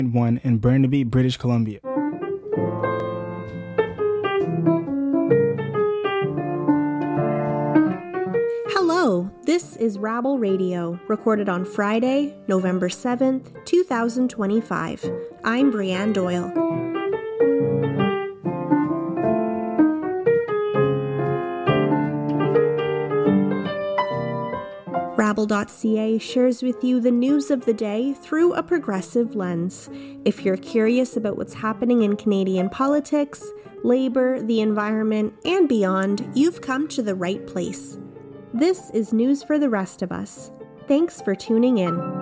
1 in Burnaby, British Columbia. Hello, this is Rabble Radio, recorded on Friday, November 7th, 2025. I'm Brianne Doyle. Rabble.ca shares with you the news of the day through a progressive lens. If you're curious about what's happening in Canadian politics, labor, the environment, and beyond, you've come to the right place. This is news for the rest of us. Thanks for tuning in.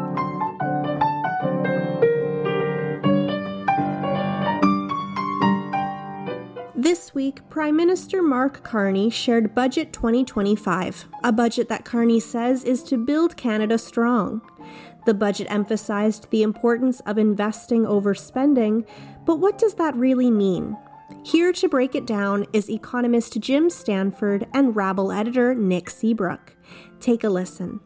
This week, Prime Minister Mark Carney shared Budget 2025, a budget that Carney says is to build Canada strong. The budget emphasized the importance of investing over spending, but what does that really mean? Here to break it down is economist Jim Stanford and Rabble editor Nick Seabrook. Take a listen.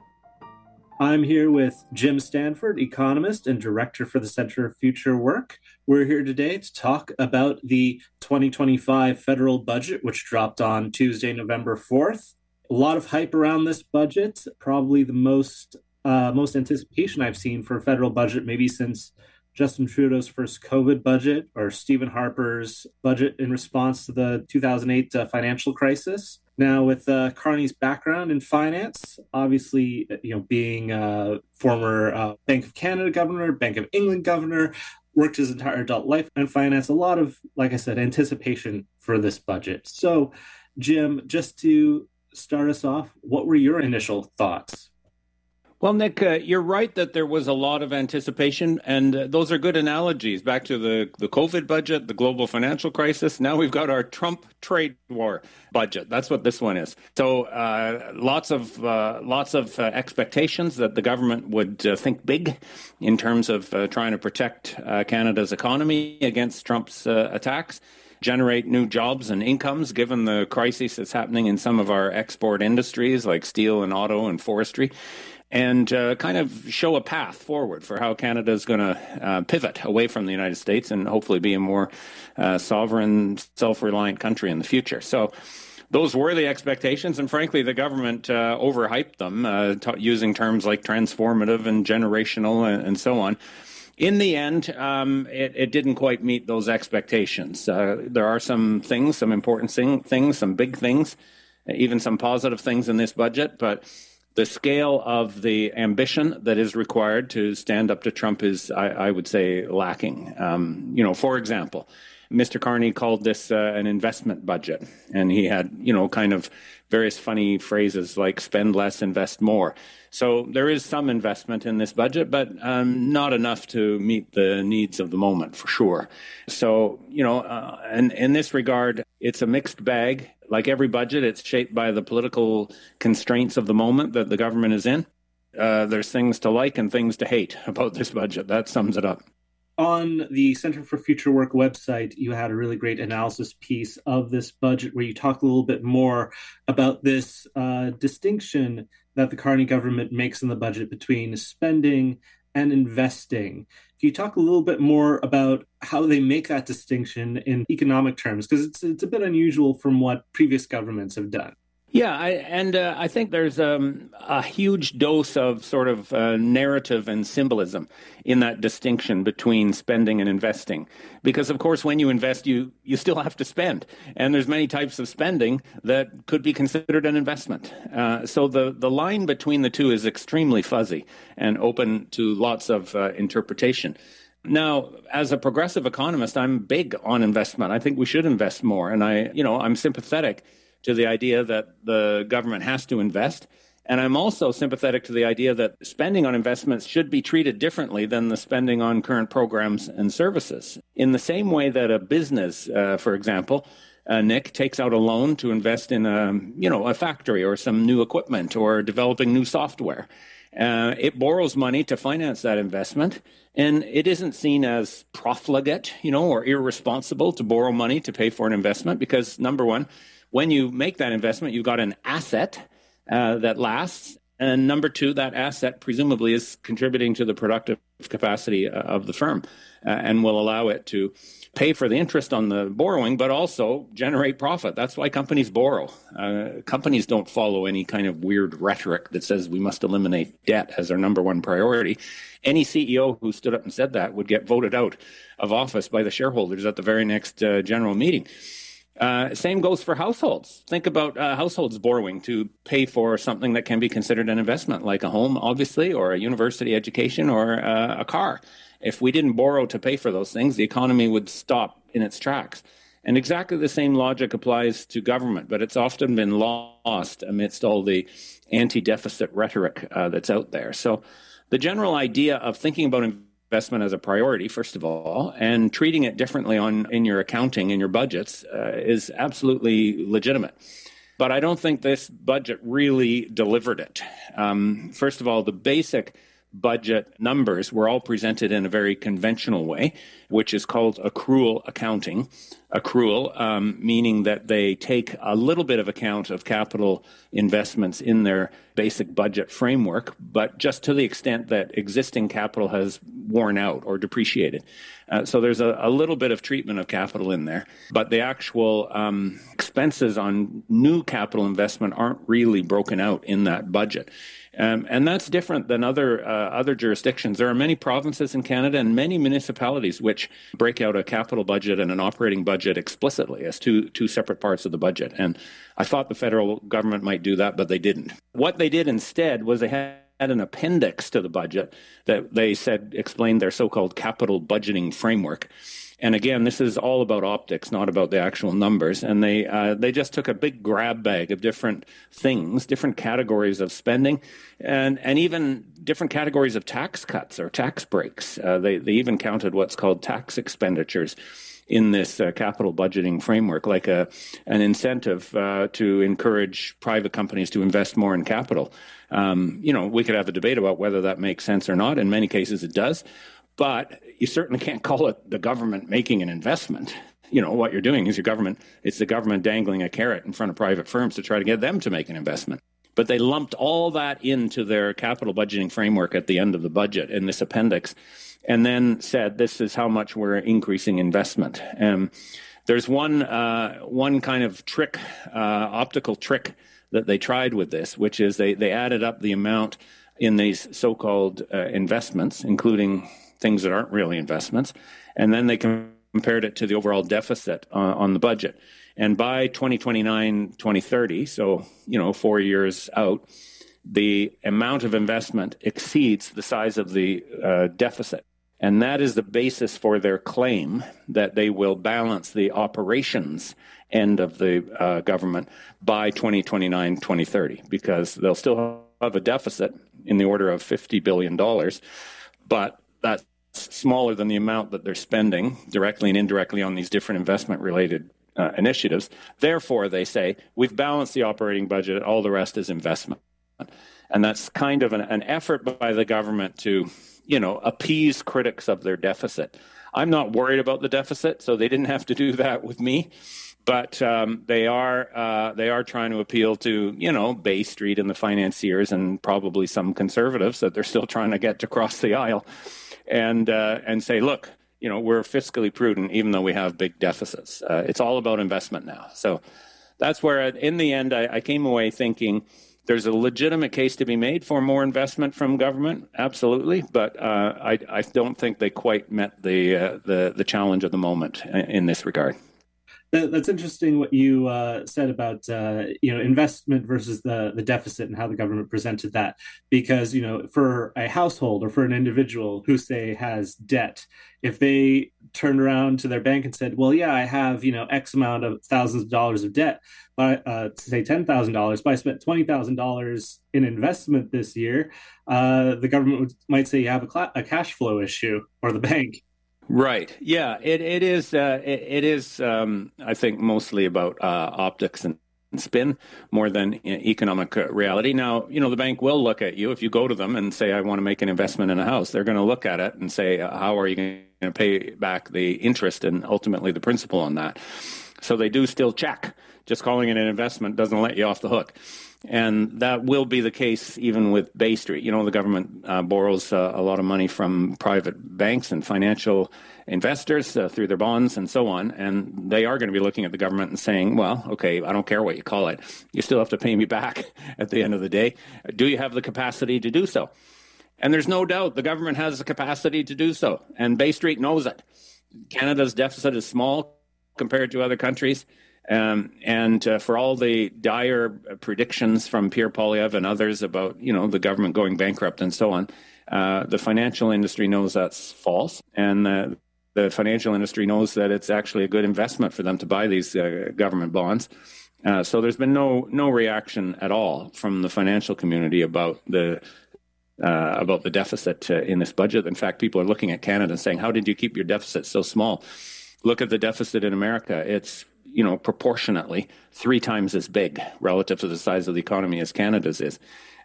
I'm here with Jim Stanford, economist and director for the Center for Future Work. We're here today to talk about the 2025 federal budget, which dropped on Tuesday, November 4th. A lot of hype around this budget, probably the most anticipation I've seen for a federal budget, maybe since Justin Trudeau's first COVID budget or Stephen Harper's budget in response to the 2008 financial crisis. Now, with Carney's background in finance, obviously, being a former Bank of Canada governor, Bank of England governor, worked his entire adult life in finance, a lot of, like I said, anticipation for this budget. So, Jim, just to start us off, what were your initial thoughts? Well, Nick, you're right that there was a lot of anticipation, and those are good analogies. Back to the COVID budget, the global financial crisis. Now we've got our Trump trade war budget. That's what this one is. So lots of expectations that the government would think big in terms of trying to protect Canada's economy against Trump's attacks, generate new jobs and incomes given the crisis that's happening in some of our export industries like steel and auto and forestry, and kind of show a path forward for how Canada is going to pivot away from the United States and hopefully be a more sovereign, self-reliant country in the future. So those were the expectations, and frankly, the government overhyped them, using terms like transformative and generational and so on. In the end, it didn't quite meet those expectations. There are some things, some important things, some big things, even some positive things in this budget, but the scale of the ambition that is required to stand up to Trump is, I would say, lacking. For example, Mr. Carney called this an investment budget, and he had, kind of various funny phrases like spend less, invest more. So there is some investment in this budget, but not enough to meet the needs of the moment, for sure. So, and in this regard, it's a mixed bag. Like every budget, it's shaped by the political constraints of the moment that the government is in. There's things to like and things to hate about this budget. That sums it up. On the Center for Future Work website, you had a really great analysis piece of this budget where you talk a little bit more about this distinction that the Carney government makes in the budget between spending and investing. Can you talk a little bit more about how they make that distinction in economic terms? Because it's a bit unusual from what previous governments have done. Yeah, I think there's a huge dose of sort of narrative and symbolism in that distinction between spending and investing. Because, of course, when you invest, you still have to spend. And there's many types of spending that could be considered an investment. So the line between the two is extremely fuzzy and open to lots of interpretation. Now, as a progressive economist, I'm big on investment. I think we should invest more. And I'm sympathetic to the idea that the government has to invest. And I'm also sympathetic to the idea that spending on investments should be treated differently than the spending on current programs and services. In the same way that a business, for example, Nick, takes out a loan to invest in a factory or some new equipment or developing new software. It borrows money to finance that investment, and it isn't seen as profligate, or irresponsible to borrow money to pay for an investment because, number one, when you make that investment, you've got an asset that lasts. And number two, that asset presumably is contributing to the productive capacity of the firm and will allow it to pay for the interest on the borrowing, but also generate profit. That's why companies borrow. Companies don't follow any kind of weird rhetoric that says we must eliminate debt as our number one priority. Any CEO who stood up and said that would get voted out of office by the shareholders at the very next general meeting. Same goes for households. Think about households borrowing to pay for something that can be considered an investment, like a home, obviously, or a university education, or a car. If we didn't borrow to pay for those things, the economy would stop in its tracks. And exactly the same logic applies to government, but it's often been lost amidst all the anti-deficit rhetoric that's out there. So the general idea of thinking about investment as a priority, first of all, and treating it differently in your accounting, in your budgets, is absolutely legitimate. But I don't think this budget really delivered it. First of all, the basic budget numbers were all presented in a very conventional way, which is called accrual accounting. Accrual, meaning that they take a little bit of account of capital investments in their basic budget framework, but just to the extent that existing capital has worn out or depreciated. So there's a little bit of treatment of capital in there, but the actual expenses on new capital investment aren't really broken out in that budget. And that's different than other jurisdictions. There are many provinces in Canada and many municipalities which break out a capital budget and an operating budget explicitly as two separate parts of the budget. And I thought the federal government might do that, but they didn't. What they did instead was they had an appendix to the budget that they said explained their so-called capital budgeting framework. And again, this is all about optics, not about the actual numbers. And they just took a big grab bag of different things, different categories of spending, and even different categories of tax cuts or tax breaks. They even counted what's called tax expenditures in this capital budgeting framework, like an incentive to encourage private companies to invest more in capital. We could have a debate about whether that makes sense or not. In many cases, it does. But you certainly can't call it the government making an investment. What you're doing is it's the government dangling a carrot in front of private firms to try to get them to make an investment. But they lumped all that into their capital budgeting framework at the end of the budget in this appendix, and then said, this is how much we're increasing investment. There's one kind of trick, optical trick that they tried with this, which is they added up the amount in these so-called investments, including things that aren't really investments, and then they compared it to the overall deficit on the budget. And by 2029, 2030, so 4 years out, the amount of investment exceeds the size of the deficit. And that is the basis for their claim that they will balance the operations end of the government by 2029, 2030, because they'll still have a deficit in the order of $50 billion, but that's smaller than the amount that they're spending directly and indirectly on these different investment-related initiatives. Therefore, they say, we've balanced the operating budget, all the rest is investment. And that's kind of an effort by the government to, appease critics of their deficit. I'm not worried about the deficit, so they didn't have to do that with me. But they are trying to appeal to, Bay Street and the financiers and probably some conservatives that they're still trying to get to cross the aisle and say, look, we're fiscally prudent even though we have big deficits. It's all about investment now. So that's where, in the end, I came away thinking there's a legitimate case to be made for more investment from government, absolutely. But I don't think they quite met the challenge of the moment in this regard. That's interesting what you said about investment versus the deficit and how the government presented that, because for a household or for an individual who say has debt, if they turned around to their bank and said, well, yeah, I have X amount of thousands of dollars of debt, but say $10,000, but I spent $20,000 in investment this year, the government might say you have a cash flow issue, or the bank. Right. Yeah, it is. I think mostly about optics and spin more than economic reality. Now, the bank will look at you if you go to them and say, I want to make an investment in a house. They're going to look at it and say, how are you going to pay back the interest and ultimately the principal on that? So they do still check. Just calling it an investment doesn't let you off the hook. And that will be the case even with Bay Street. The government borrows a lot of money from private banks and financial investors through their bonds and so on. And they are going to be looking at the government and saying, well, okay, I don't care what you call it. You still have to pay me back at the end of the day. Do you have the capacity to do so? And there's no doubt the government has the capacity to do so. And Bay Street knows it. Canada's deficit is small compared to other countries. And for all the dire predictions from Pierre Poilievre and others about, the government going bankrupt and so on, the financial industry knows that's false. And the financial industry knows that it's actually a good investment for them to buy these government bonds. So there's been no reaction at all from the financial community about the deficit in this budget. In fact, people are looking at Canada and saying, how did you keep your deficit so small? Look at the deficit in America. It's, proportionately 3 times as big relative to the size of the economy as Canada's is.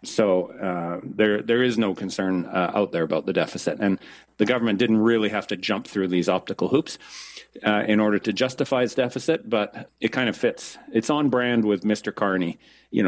So there is no concern out there about the deficit. And the government didn't really have to jump through these optical hoops in order to justify its deficit, but it kind of fits. It's on brand with Mr. Carney,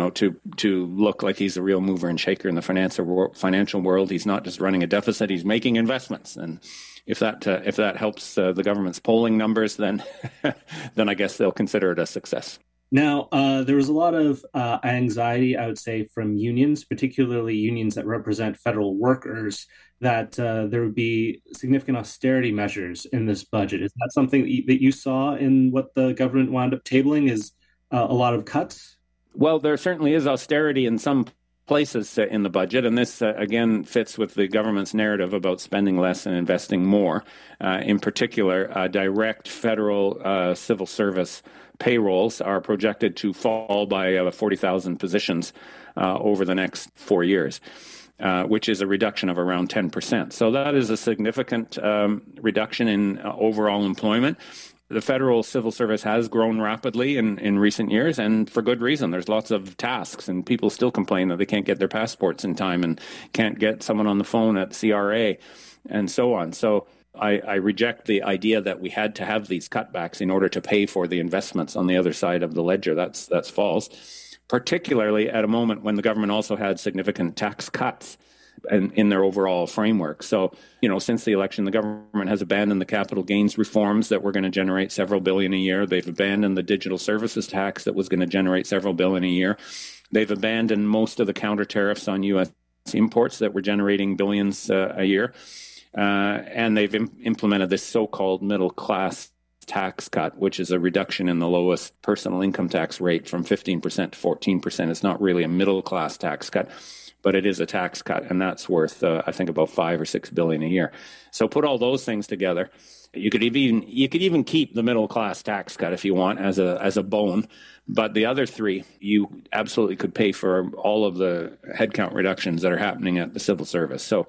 to look like he's a real mover and shaker in the financial world. He's not just running a deficit, he's making investments. And if that helps the government's polling numbers, then then I guess they'll consider it a success. Now, there was a lot of anxiety, I would say, from unions, particularly unions that represent federal workers, that there would be significant austerity measures in this budget. Is that something that you saw in what the government wound up tabling, is a lot of cuts? Well, there certainly is austerity in some places in the budget, and this, again, fits with the government's narrative about spending less and investing more. In particular, direct federal civil service payrolls are projected to fall by 40,000 positions over the next 4 years, which is a reduction of around 10%. So that is a significant reduction in overall employment. The federal civil service has grown rapidly in recent years, and for good reason. There's lots of tasks, and people still complain that they can't get their passports in time and can't get someone on the phone at CRA and so on. So I reject the idea that we had to have these cutbacks in order to pay for the investments on the other side of the ledger. That's false, particularly at a moment when the government also had significant tax cuts in their overall framework. So, since the election, the government has abandoned the capital gains reforms that were going to generate several billion a year. They've abandoned the digital services tax that was going to generate several billion a year. They've abandoned most of the counter tariffs on U.S. imports that were generating billions a year. And they've implemented this so-called middle class tax cut, which is a reduction in the lowest personal income tax rate from 15% to 14%. It's not really a middle class tax cut, but it is a tax cut, and that's worth, I think, about $5 or $6 billion a year. So put all those things together. You could even keep the middle class tax cut if you want as a bone, but the other 3 you absolutely could pay for all of the headcount reductions that are happening at the civil service. So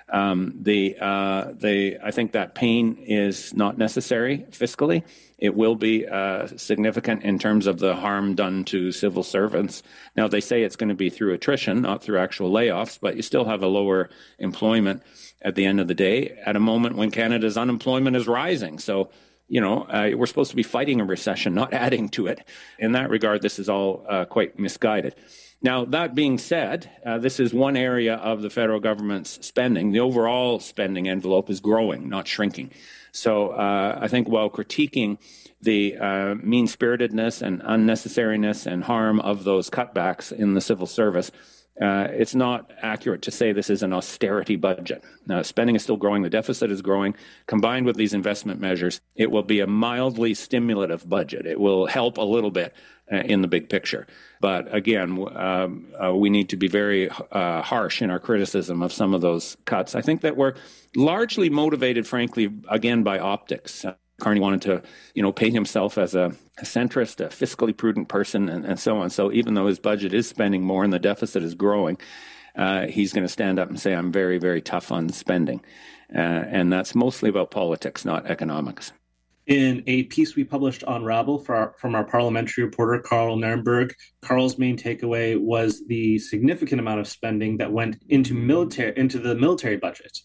I think that pain is not necessary fiscally. It will be significant in terms of the harm done to civil servants. Now, they say it's going to be through attrition, not through actual layoffs, but you still have a lower employment at the end of the day at a moment when Canada's unemployment is rising. So, we're supposed to be fighting a recession, not adding to it. In that regard, this is all quite misguided. Now, that being said, this is one area of the federal government's spending. The overall spending envelope is growing, not shrinking. So I think while critiquing the mean-spiritedness and unnecessariness and harm of those cutbacks in the civil service, it's not accurate to say this is an austerity budget. Spending is still growing. The deficit is growing. Combined with these investment measures, it will be a mildly stimulative budget. It will help a little bit in the big picture. But again, we need to be very harsh in our criticism of some of those cuts. I think that we're largely motivated, frankly, again, by optics. Carney wanted to, paint himself as a centrist, a fiscally prudent person, and so on. So even though his budget is spending more and the deficit is growing, he's going to stand up and say, I'm very, very tough on spending. And that's mostly about politics, not economics. In a piece we published on Rabble from our parliamentary reporter, Carl Nirenberg, Carl's main takeaway was the significant amount of spending that went into the military budget.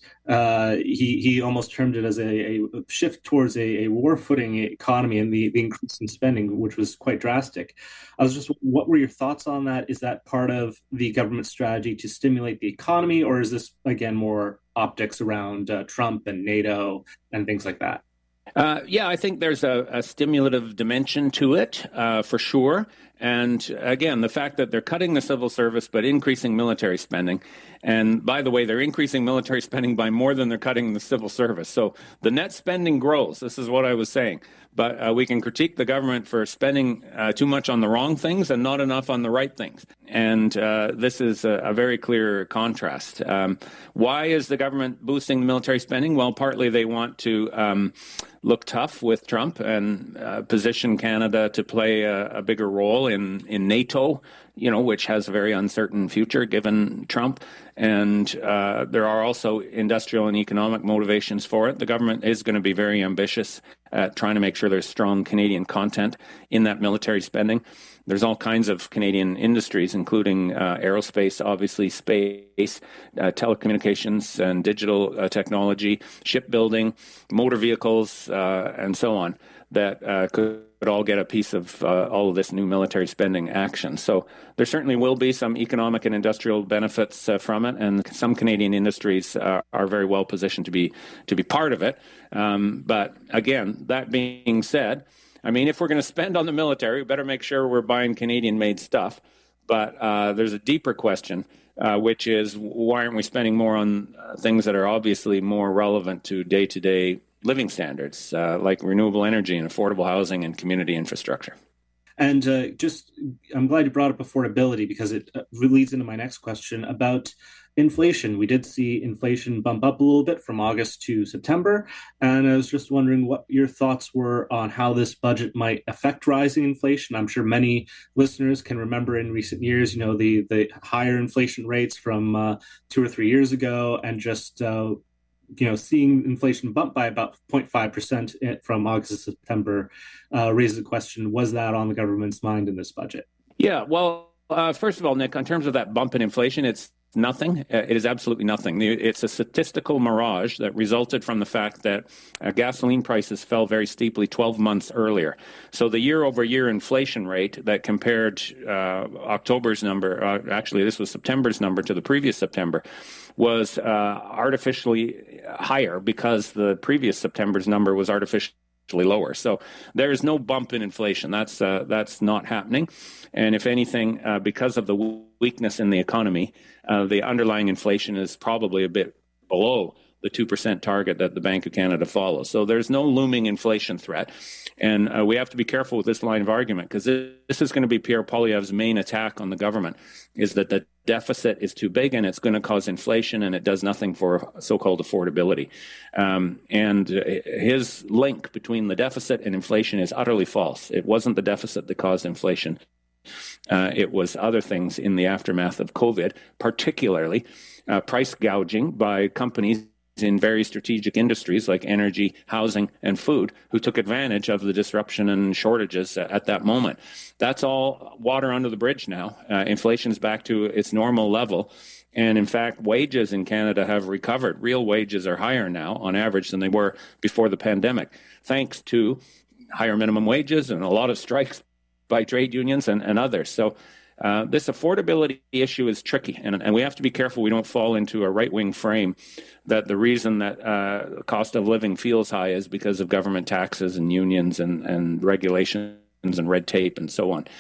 He almost termed it as a shift towards a war footing economy, and the increase in spending, which was quite drastic. I was just, what were your thoughts on that? Is that part of the government strategy to stimulate the economy, or is this, again, more optics around Trump and NATO and things like that? Yeah, I think there's a stimulative dimension to it, for sure. And again, the fact that they're cutting the civil service but increasing military spending. And by the way, they're increasing military spending by more than they're cutting the civil service. So the net spending grows. This is what I was saying. But we can critique the government for spending too much on the wrong things and not enough on the right things. And this is a very clear contrast. Why is the government boosting the military spending? Well, partly they want to look tough with Trump and position Canada to play a bigger role in NATO, which has a very uncertain future given Trump. And there are also industrial and economic motivations for it. The government is going to be very ambitious at trying to make sure there's strong Canadian content in that military spending. There's all kinds of Canadian industries, including aerospace, obviously space, telecommunications and digital technology, shipbuilding, motor vehicles, and so on, that could all get a piece of all of this new military spending action. So there certainly will be some economic and industrial benefits from it, and some Canadian industries are very well positioned to be part of it. But again, that being said, I mean, if we're going to spend on the military, we better make sure we're buying Canadian-made stuff. But there's a deeper question, which is, why aren't we spending more on things that are obviously more relevant to day-to-day living standards, like renewable energy and affordable housing and community infrastructure? And I'm glad you brought up affordability, because it leads into my next question about inflation. We did see inflation bump up a little bit from August to September, and I was just wondering what your thoughts were on how this budget might affect rising inflation. I'm sure many listeners can remember in recent years, the higher inflation rates from 2 or 3 years ago, and just seeing inflation bump by about 0.5% from August to September raises the question, was that on the government's mind in this budget? Yeah, well, first of all, Nick, in terms of that bump in inflation, it's nothing. It is absolutely nothing. It's a statistical mirage that resulted from the fact that gasoline prices fell very steeply 12 months earlier. So the year-over-year inflation rate that compared October's number, actually this was September's number to the previous September, was artificially higher because the previous September's number was artificially lower. So there's no bump in inflation. That's not happening. And if anything, because of the weakness in the economy, the underlying inflation is probably a bit below the 2% target that the Bank of Canada follows. So there's no looming inflation threat. And we have to be careful with this line of argument, because this is going to be Pierre Poilievre's main attack on the government, is that the deficit is too big and it's going to cause inflation, and it does nothing for so-called affordability. And his link between the deficit and inflation is utterly false. It wasn't the deficit that caused inflation. It was other things in the aftermath of COVID, particularly price gouging by companies in very strategic industries like energy, housing, and food, who took advantage of the disruption and shortages at that moment. That's all water under the bridge now. Inflation is back to its normal level. And in fact, wages in Canada have recovered. Real wages are higher now on average than they were before the pandemic, thanks to higher minimum wages and a lot of strikes by trade unions and others. So this affordability issue is tricky, and we have to be careful we don't fall into a right-wing frame that the reason that cost of living feels high is because of government taxes and unions and regulations and red tape and so on.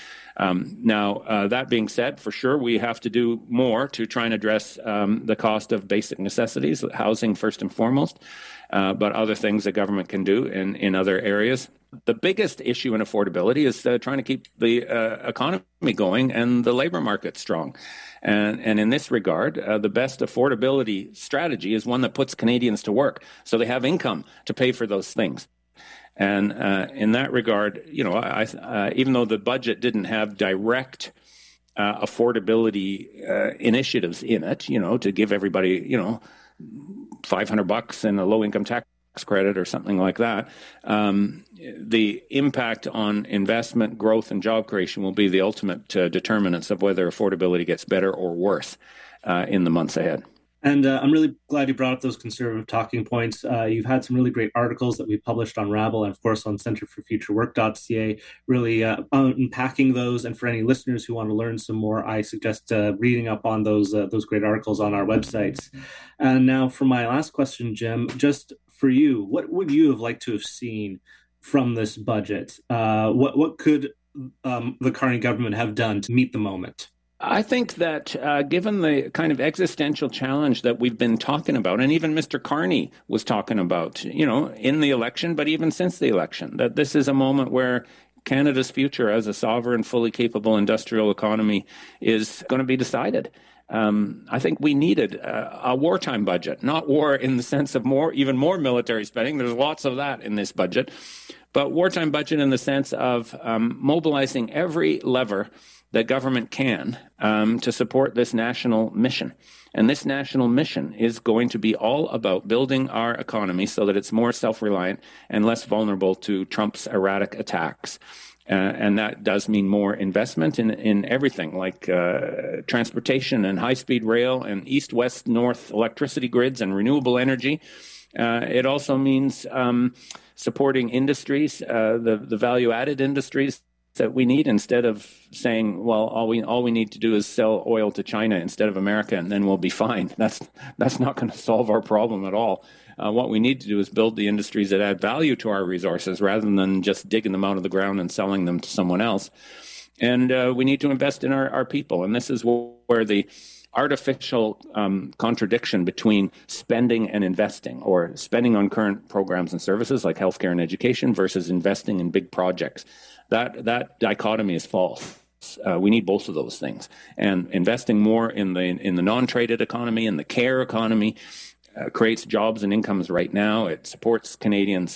Now, that being said, for sure, we have to do more to try and address the cost of basic necessities, housing first and foremost, but other things that government can do in other areas. The biggest issue in affordability is trying to keep the economy going and the labor market strong. And in this regard, the best affordability strategy is one that puts Canadians to work so they have income to pay for those things. And in that regard, even though the budget didn't have direct affordability initiatives in it, to give everybody, $500 in a low-income tax credit or something like that, the impact on investment, growth, and job creation will be the ultimate determinants of whether affordability gets better or worse in the months ahead. And I'm really glad you brought up those conservative talking points. You've had some really great articles that we published on Rabble and, of course, on centerforfuturework.ca, really unpacking those. And for any listeners who want to learn some more, I suggest reading up on those great articles on our websites. And now for my last question, Jim, just for you, what would you have liked to have seen from this budget? What could the Carney government have done to meet the moment? I think that given the kind of existential challenge that we've been talking about, and even Mr. Carney was talking about, in the election, but even since the election, that this is a moment where Canada's future as a sovereign, fully capable industrial economy is going to be decided. I think we needed a wartime budget, not war in the sense of even more military spending. There's lots of that in this budget, but wartime budget in the sense of mobilizing every lever that government can to support this national mission. And this national mission is going to be all about building our economy so that it's more self-reliant and less vulnerable to Trump's erratic attacks. And that does mean more investment in everything like transportation and high-speed rail and east-west-north electricity grids and renewable energy. It also means supporting industries, the value-added industries that we need, instead of saying, well, all we need to do is sell oil to China instead of America, and then we'll be fine. That's not going to solve our problem at all. What we need to do is build the industries that add value to our resources rather than just digging them out of the ground and selling them to someone else. And we need to invest in our people. And this is where the artificial contradiction between spending and investing, or spending on current programs and services like healthcare and education versus investing in big projects, that dichotomy is false. We need both of those things, and investing more in the non-traded economy and the care economy creates jobs and incomes right now. It supports Canadians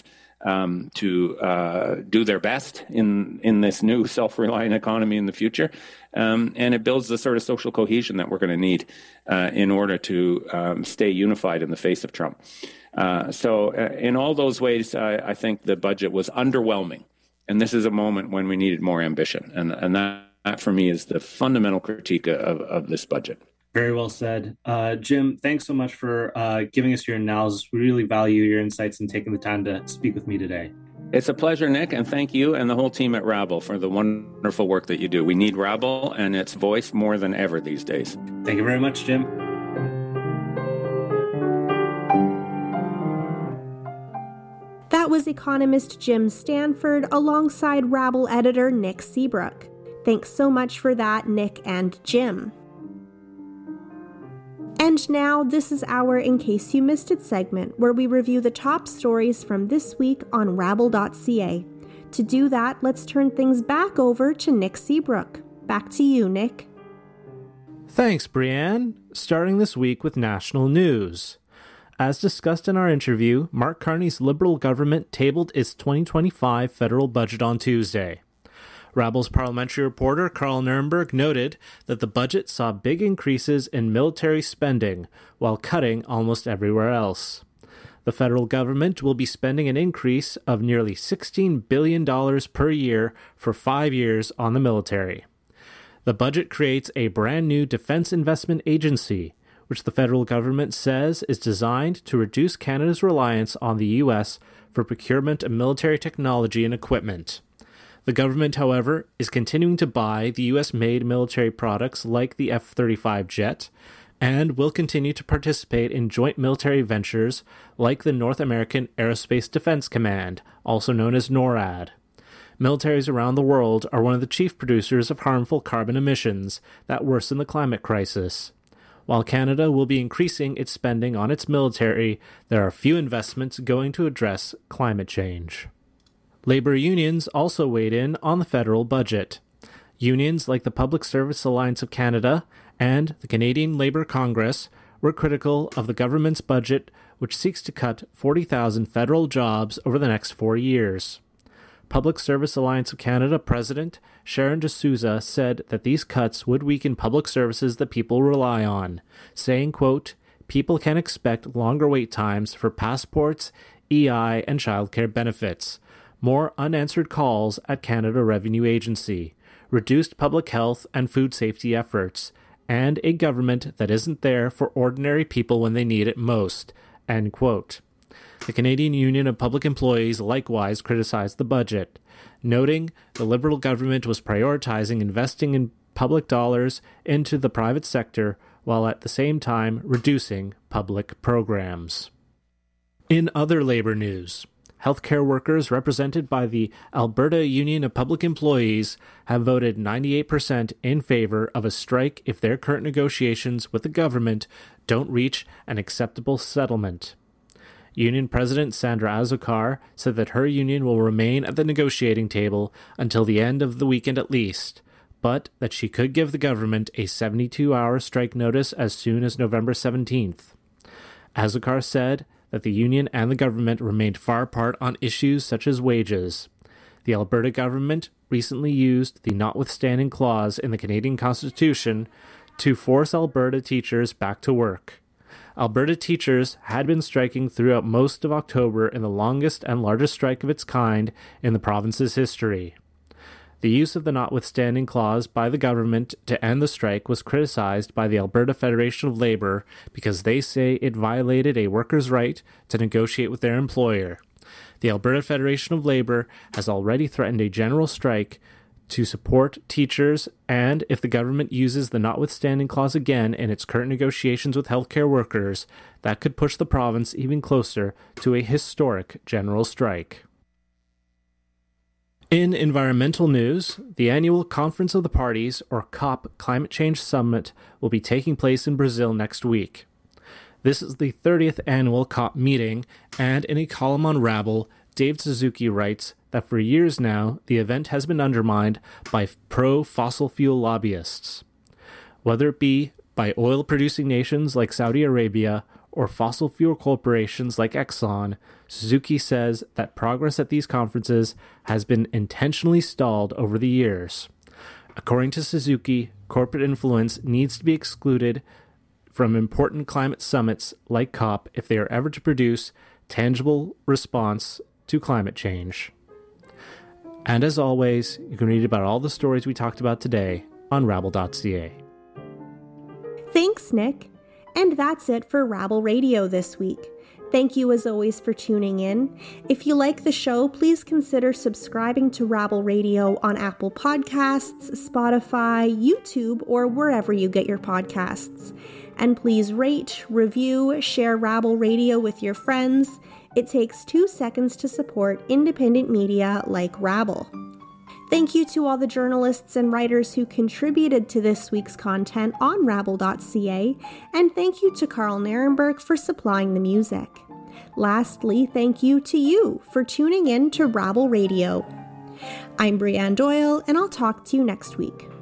to do their best in this new self-reliant economy in the future, and it builds the sort of social cohesion that we're going to need in order to stay unified in the face of Trump. So in all those ways, I think the budget was underwhelming. And this is a moment when we needed more ambition. And that, for me, is the fundamental critique of this budget. Very well said. Jim, thanks so much for giving us your analysis. We really value your insights and taking the time to speak with me today. It's a pleasure, Nick, and thank you and the whole team at Rabble for the wonderful work that you do. We need Rabble and its voice more than ever these days. Thank you very much, Jim. That was economist Jim Stanford alongside Rabble editor Nick Seabrook. Thanks so much for that, Nick and Jim. And now, this is our In Case You Missed It segment, where we review the top stories from this week on Rabble.ca. To do that, let's turn things back over to Nick Seabrook. Back to you, Nick. Thanks, Brianne. Starting this week with national news. As discussed in our interview, Mark Carney's Liberal government tabled its 2025 federal budget on Tuesday. Rabble's parliamentary reporter Carl Nurnberg noted that the budget saw big increases in military spending, while cutting almost everywhere else. The federal government will be spending an increase of nearly $16 billion per year for 5 years on the military. The budget creates a brand new Defense Investment Agency, which the federal government says is designed to reduce Canada's reliance on the U.S. for procurement of military technology and equipment. The government, however, is continuing to buy the U.S.-made military products like the F-35 jet, and will continue to participate in joint military ventures like the North American Aerospace Defense Command, also known as NORAD. Militaries around the world are one of the chief producers of harmful carbon emissions that worsen the climate crisis. While Canada will be increasing its spending on its military, there are few investments going to address climate change. Labour unions also weighed in on the federal budget. Unions like the Public Service Alliance of Canada and the Canadian Labour Congress were critical of the government's budget, which seeks to cut 40,000 federal jobs over the next 4 years. Public Service Alliance of Canada President Sharon D'Souza said that these cuts would weaken public services that people rely on, saying, quote, "People can expect longer wait times for passports, EI, and childcare benefits, more unanswered calls at Canada Revenue Agency, reduced public health and food safety efforts, and a government that isn't there for ordinary people when they need it most." End quote. The Canadian Union of Public Employees likewise criticized the budget, noting the Liberal government was prioritizing investing in public dollars into the private sector while at the same time reducing public programs. In other labor news, healthcare workers represented by the Alberta Union of Public Employees have voted 98% in favor of a strike if their current negotiations with the government don't reach an acceptable settlement. Union President Sandra Azokar said that her union will remain at the negotiating table until the end of the weekend at least, but that she could give the government a 72-hour strike notice as soon as November 17th. Azokar said that the union and the government remained far apart on issues such as wages. The Alberta government recently used the notwithstanding clause in the Canadian Constitution to force Alberta teachers back to work. Alberta teachers had been striking throughout most of October in the longest and largest strike of its kind in the province's history. The use of the notwithstanding clause by the government to end the strike was criticized by the Alberta Federation of Labour because they say it violated a worker's right to negotiate with their employer. The Alberta Federation of Labour has already threatened a general strike to support teachers, and if the government uses the notwithstanding clause again in its current negotiations with healthcare workers, that could push the province even closer to a historic general strike. In environmental news, the annual Conference of the Parties, or COP Climate Change Summit, will be taking place in Brazil next week. This is the 30th annual COP meeting, and in a column on Rabble, Dave Suzuki writes that for years now, the event has been undermined by pro-fossil fuel lobbyists. Whether it be by oil-producing nations like Saudi Arabia or fossil fuel corporations like Exxon, Suzuki says that progress at these conferences has been intentionally stalled over the years. According to Suzuki, corporate influence needs to be excluded from important climate summits like COP if they are ever to produce tangible response to climate change. And as always, you can read about all the stories we talked about today on rabble.ca. Thanks, Nick. And that's it for Rabble Radio this week. Thank you as always for tuning in. If you like the show, please consider subscribing to Rabble Radio on Apple Podcasts, Spotify, YouTube, or wherever you get your podcasts. And please rate, review, share Rabble Radio with your friends. It takes 2 seconds to support independent media like Rabble. Thank you to all the journalists and writers who contributed to this week's content on rabble.ca, and thank you to Carl Narenberg for supplying the music. Lastly, thank you to you for tuning in to Rabble Radio. I'm Brianne Doyle, and I'll talk to you next week.